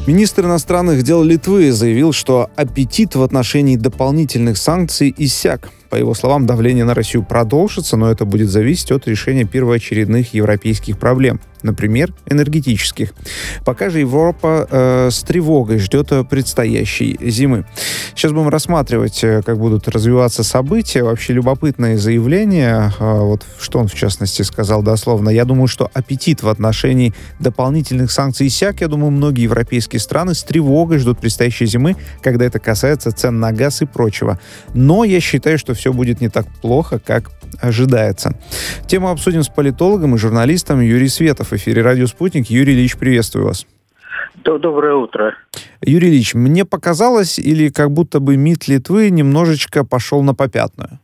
Министр иностранных дел Литвы заявил, что аппетит в отношении дополнительных санкций иссяк. По его словам, давление на Россию продолжится, но это будет зависеть от решения первоочередных европейских проблем, например, энергетических. Пока же Европа с тревогой ждет предстоящей зимы. Сейчас будем рассматривать, как будут развиваться события. Вообще любопытное заявление. Вот что он, в частности, сказал дословно. Я думаю, что аппетит в отношении дополнительных санкций иссяк. Я думаю, многие европейские страны с тревогой ждут предстоящей зимы, когда это касается цен на газ и прочего. Но я считаю, что все будет не так плохо, как ожидается. Тему обсудим с политологом и журналистом Юрием Светов в эфире «Радио Спутник». Юрий Ильич, приветствую вас. Доброе утро. Юрий Ильич, мне показалось, или как будто бы МИД Литвы немножечко пошел на попятную?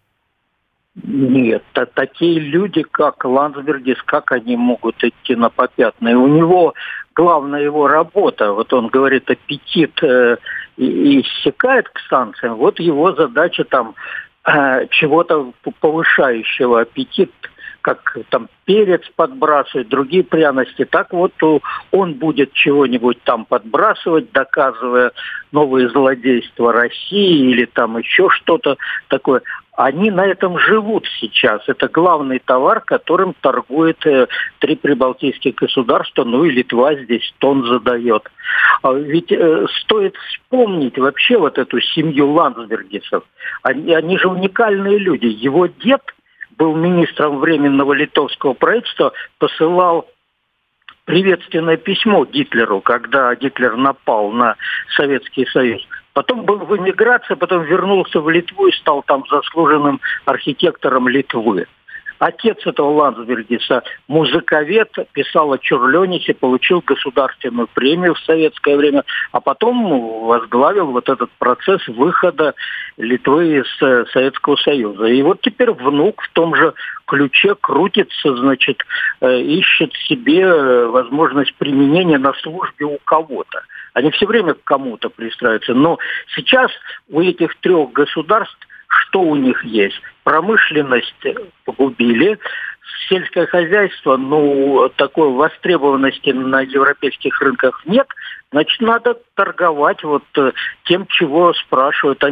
Нет, такие люди, как Ландсбергис, как они могут идти на попятную? У него главная его работа, вот он говорит, аппетит иссякает к санкциям, вот его задача там чего-то повышающего аппетит, как там перец подбрасывать, другие пряности. Так вот он будет чего-нибудь там подбрасывать, доказывая новые злодейства России или там еще что-то такое. Они на этом живут сейчас. Это главный товар, которым торгует 3 прибалтийских государства, ну и Литва здесь тон задает. Ведь стоит вспомнить вообще вот эту семью Ландсбергисов. Они же уникальные люди. Его дед был министром Временного литовского правительства, посылал приветственное письмо Гитлеру, когда Гитлер напал на Советский Союз. Потом был в эмиграции, потом вернулся в Литву и стал там заслуженным архитектором Литвы. Отец этого Ландсбергиса, музыковед, писал о Чурленисе, получил государственную премию в советское время, а потом возглавил вот этот процесс выхода Литвы из Советского Союза. И вот теперь внук в том же ключе крутится, значит, ищет себе возможность применения на службе у кого-то. Они все время к кому-то пристраиваются. Но сейчас у этих 3 государств что у них есть? Промышленность погубили, сельское хозяйство, такой востребованности на европейских рынках нет, значит, надо торговать вот тем, чего спрашивают,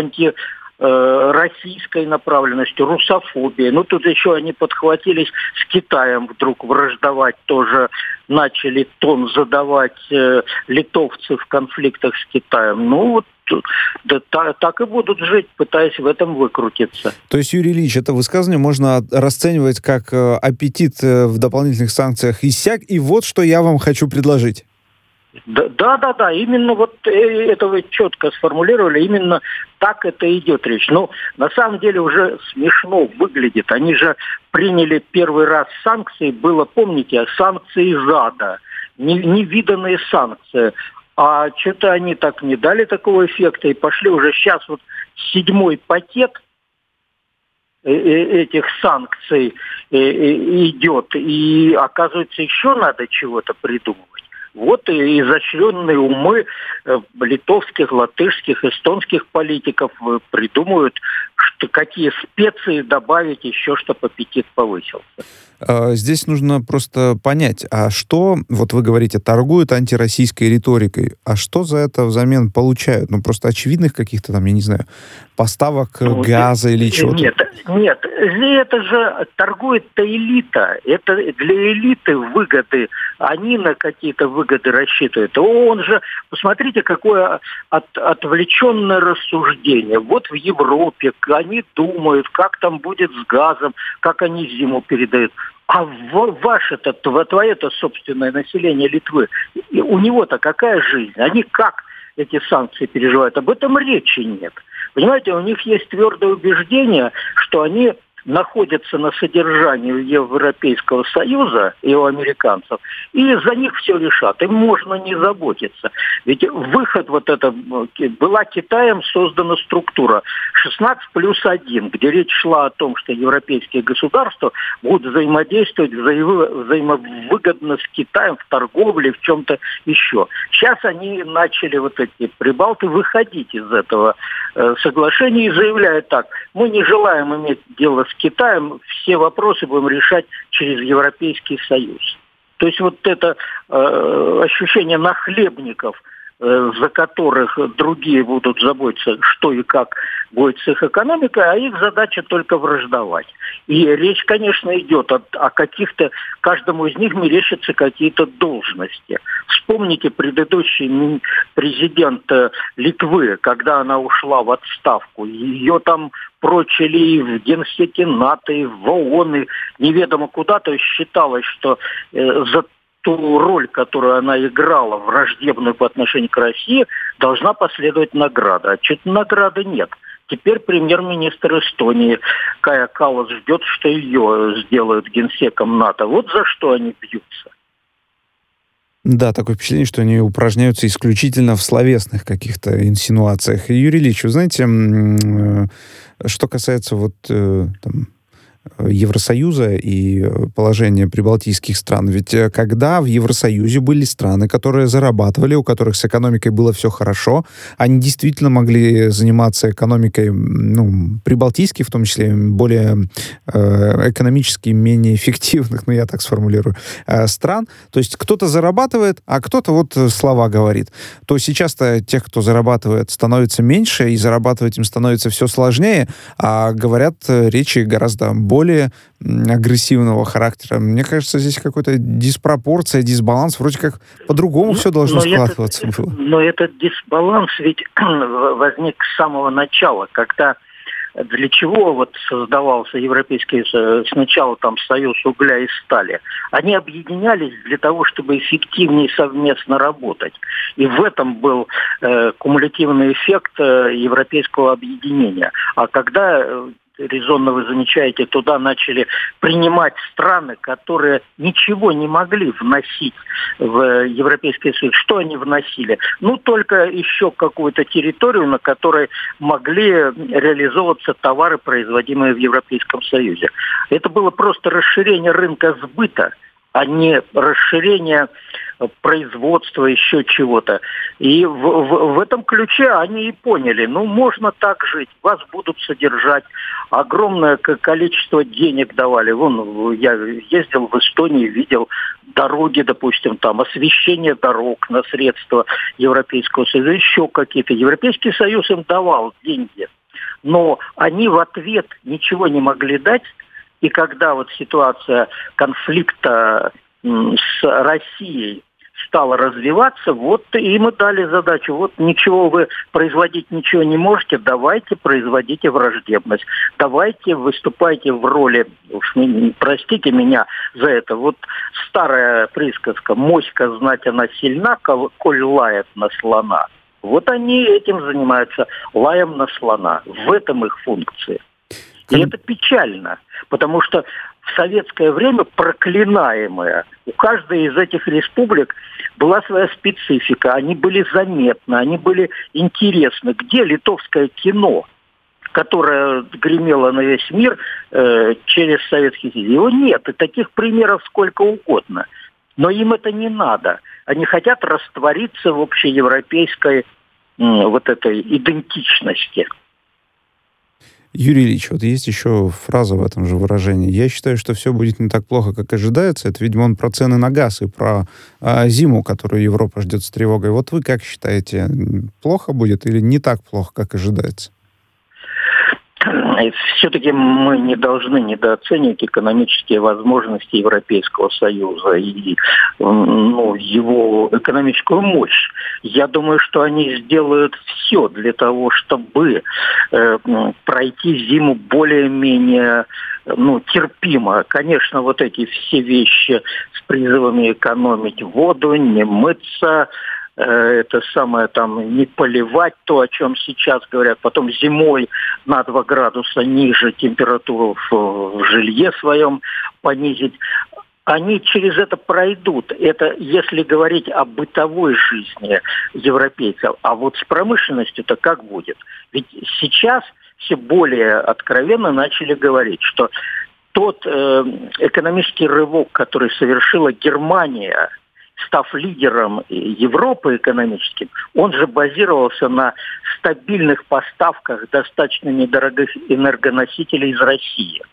российской направленностью, русофобией. Тут еще они подхватились с Китаем, вдруг враждовать тоже начали, тон задавать литовцы в конфликтах с Китаем. Да, так и будут жить, пытаясь в этом выкрутиться. То есть, Юрий Ильич, это высказывание можно расценивать как аппетит в дополнительных санкциях иссяк, и вот что я вам хочу предложить. Да, именно вот это вы четко сформулировали, именно так это идет речь. Но на самом деле уже смешно выглядит. Они же приняли первый раз санкции, было, помните, санкции ЗАДа, невиданные санкции. А что-то они так не дали такого эффекта и пошли уже сейчас вот 7-й пакет этих санкций идет. И оказывается, еще надо чего-то придумывать. Вот и изощренные умы литовских, латышских, эстонских политиков придумывают, что какие специи добавить еще, чтобы аппетит повысился. Здесь нужно просто понять, а что, вот вы говорите, торгуют антироссийской риторикой, а что за это взамен получают? Просто очевидных каких-то там, я не знаю, поставок газа или чего-то? Нет, это же торгует-то элита. Это для элиты выгоды. Они на какие-то выгоды рассчитывают. Он же, посмотрите, какое отвлеченное рассуждение. Вот в Европе они думают, как там будет с газом, как они зиму передают. А ваше-то, твое-то собственное население Литвы, у него-то какая жизнь? Они как эти санкции переживают? Об этом речи нет. Понимаете, у них есть твердое убеждение, что они находятся на содержании Европейского Союза и у американцев, и за них все решат. Им можно не заботиться. Ведь выход вот это, была Китаем создана структура 16+1, где речь шла о том, что европейские государства будут взаимодействовать взаимовыгодно с Китаем в торговле, в чем-то еще. Сейчас они начали, вот эти прибалты, выходить из этого соглашения и заявляют так: мы не желаем иметь дело с Китаем, все вопросы будем решать через Европейский Союз. То есть вот это ощущение нахлебников, за которых другие будут заботиться, что и как будет с их экономикой, а их задача только враждовать. И речь, конечно, идет о каких-то, каждому из них мерещатся какие-то должности. Вспомните предыдущий президент Литвы, когда она ушла в отставку. Ее там прочили и в Генсеке НАТО, и в ООН, и неведомо куда. То есть считалось, что за ту роль, которую она играла, враждебную по отношению к России, должна последовать награда. А что-то награды нет. Теперь премьер-министр Эстонии Кая Каллас ждет, что ее сделают генсеком НАТО. Вот за что они бьются. Да, такое впечатление, что они упражняются исключительно в словесных каких-то инсинуациях. И, Юрий Ильич, вы знаете, что касается Евросоюза и положения прибалтийских стран. Ведь когда в Евросоюзе были страны, которые зарабатывали, у которых с экономикой было все хорошо, они действительно могли заниматься экономикой, прибалтийских, в том числе, более экономически менее эффективных, я так сформулирую, стран. То есть кто-то зарабатывает, а кто-то слова говорит. То сейчас-то тех, кто зарабатывает, становится меньше, и зарабатывать им становится все сложнее, а говорят речи гораздо более агрессивного характера. Мне кажется, здесь какая-то диспропорция, дисбаланс. Вроде как по-другому все должно складываться было. Но этот дисбаланс ведь возник с самого начала, когда для чего создавался Европейский Союз, сначала там Союз угля и стали. Они объединялись для того, чтобы эффективнее совместно работать. И в этом был кумулятивный эффект европейского объединения. А когда резонно вы замечаете, туда начали принимать страны, которые ничего не могли вносить в Европейский Союз. Что они вносили? Только еще какую-то территорию, на которой могли реализовываться товары, производимые в Европейском Союзе. Это было просто расширение рынка сбыта, а не расширение производства, еще чего-то. И в этом ключе они и поняли, можно так жить, вас будут содержать, огромное количество денег давали. Я ездил в Эстонию, видел дороги, допустим, там, освещение дорог на средства Европейского Союза, еще какие-то. Европейский Союз им давал деньги, но они в ответ ничего не могли дать. И когда ситуация конфликта с Россией стала развиваться, им и дали задачу. Ничего вы производить ничего не можете, давайте производите враждебность. Давайте выступайте в роли, простите меня за это, старая присказка, моська знать она сильна, коль лает на слона. Они этим занимаются, лаем на слона. В этом их функция. И это печально, потому что в советское время проклинаемая, у каждой из этих республик была своя специфика, они были заметны, они были интересны. Где литовское кино, которое гремело на весь мир через Советский Союз? Его нет, и таких примеров сколько угодно. Но им это не надо. Они хотят раствориться в общеевропейской этой идентичности. Юрий Ильич, есть еще фраза в этом же выражении. Я считаю, что все будет не так плохо, как ожидается. Это, видимо, он про цены на газ и про зиму, которую Европа ждет с тревогой. Вы как считаете, плохо будет или не так плохо, как ожидается? Все-таки мы не должны недооценивать экономические возможности Европейского Союза и его экономическую мощь. Я думаю, что они сделают все для того, чтобы пройти зиму более-менее терпимо. Конечно, эти все вещи с призывами экономить воду, не мыться, это самое не поливать, то, о чем сейчас говорят, потом зимой на 2 градуса ниже температуру в жилье своем понизить. Они через это пройдут. Это если говорить о бытовой жизни европейцев. А с промышленностью-то как будет? Ведь сейчас все более откровенно начали говорить, что тот экономический рывок, который совершила Германия, став лидером Европы экономическим, он же базировался на стабильных поставках достаточно недорогих энергоносителей из России.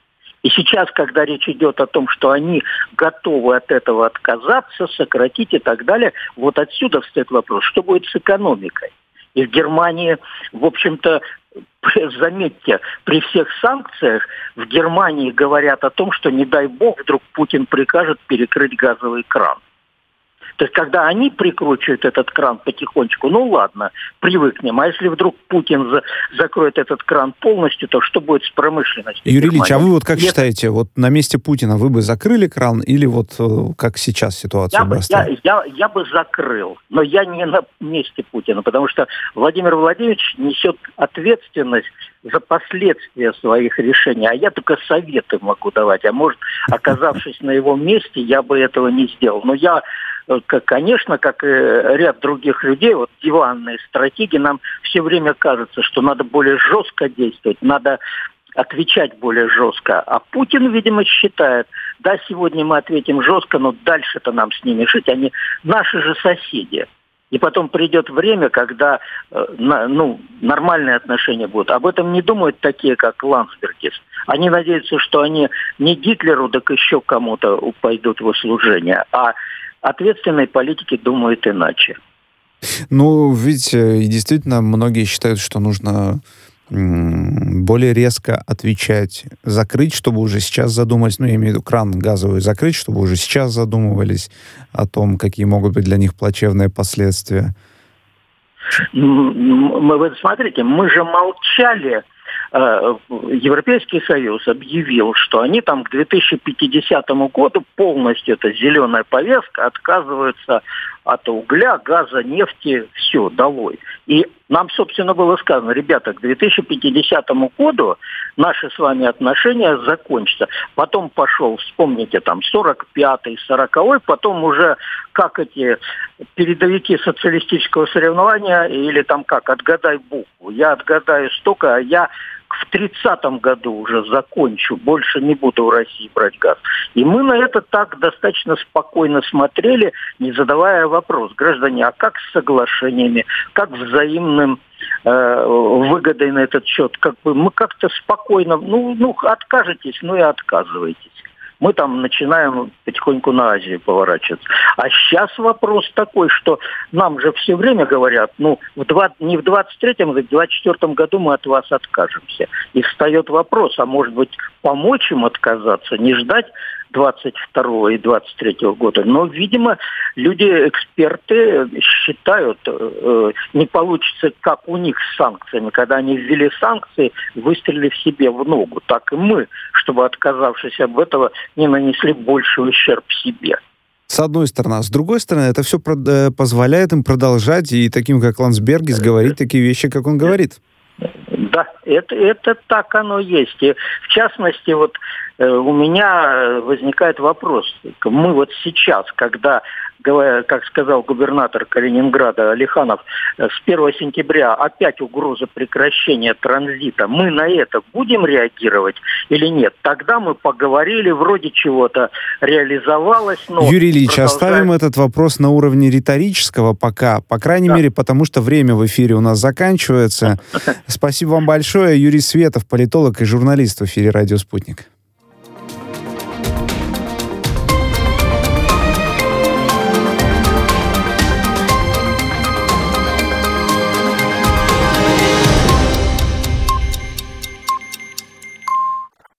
И сейчас, когда речь идет о том, что они готовы от этого отказаться, сократить и так далее, вот отсюда встает вопрос, что будет с экономикой. И в Германии, в общем-то, заметьте, при всех санкциях в Германии говорят о том, что, не дай бог, вдруг Путин прикажет перекрыть газовый кран. То есть, когда они прикручивают этот кран потихонечку, ну ладно, привыкнем. А если вдруг Путин закроет этот кран полностью, то что будет с промышленностью? Юрий Ильич, а вы вот как считаете, вот на месте Путина вы бы закрыли кран или вот как сейчас ситуация обстоит? Я бы закрыл, но я не на месте Путина, потому что Владимир Владимирович несет ответственность за последствия своих решений, а я только советы могу давать. А может, оказавшись на его месте, я бы этого не сделал. Но я, конечно, как и ряд других людей, вот диванные стратеги, нам все время кажется, что надо более жестко действовать, надо отвечать более жестко. А Путин, видимо, считает, да, сегодня мы ответим жестко, но дальше-то нам с ними жить, они наши же соседи. И потом придет время, когда нормальные отношения будут. Об этом не думают такие, как Ландсбергис. Они надеются, что они не Гитлеру, так еще кому-то пойдут в услужение, а ответственные политики думают иначе. Ну, ведь действительно многие считают, что нужно более резко отвечать, закрыть, чтобы уже сейчас задумались, я имею в виду кран газовый закрыть, чтобы уже сейчас задумывались о том, какие могут быть для них плачевные последствия. Вы смотрите, мы же молчали. Европейский Союз объявил, что они там к 2050 году полностью, это зеленая повестка, отказываются от угля, газа, нефти, все, долой. И нам, собственно, было сказано, ребята, к 2050 году наши с вами отношения закончатся. Потом пошел, вспомните, там, 45-й, 40-й, потом уже как эти передовики социалистического соревнования, или там как, отгадай букву. Я отгадаю столько, а я в 30-м году уже закончу, больше не буду в России брать газ. И мы на это так достаточно спокойно смотрели, не задавая вопрос, граждане, а как с соглашениями, как взаимным выгодой на этот счет? Как бы мы как-то спокойно, откажетесь, и отказывайтесь. Мы там начинаем потихоньку на Азию поворачиваться. А сейчас вопрос такой, что нам же все время говорят, не в 23-м, а в 24-м году мы от вас откажемся. И встает вопрос, а может быть помочь им отказаться, не ждать 22-го и 23-го года. Но, видимо, люди-эксперты считают, не получится, как у них с санкциями. Когда они ввели санкции, выстрелили в себе в ногу. Так и мы, чтобы, отказавшись об этого, не нанесли больший ущерб себе. С одной стороны. А с другой стороны, это все позволяет им продолжать и таким, как Ландсбергис, говорить такие вещи, как он говорит. Да, это так оно есть. И в частности, у меня возникает вопрос. Мы вот сейчас, когда, как сказал губернатор Калининграда Алиханов, с 1 сентября опять угроза прекращения транзита, мы на это будем реагировать или нет? Тогда мы поговорили, вроде чего-то реализовалось, но... Юрий Ильич, оставим этот вопрос на уровне риторического пока, по крайней мере, потому что время в эфире у нас заканчивается. Спасибо вам большое. Юрий Светов, политолог и журналист в эфире «Радио Спутник».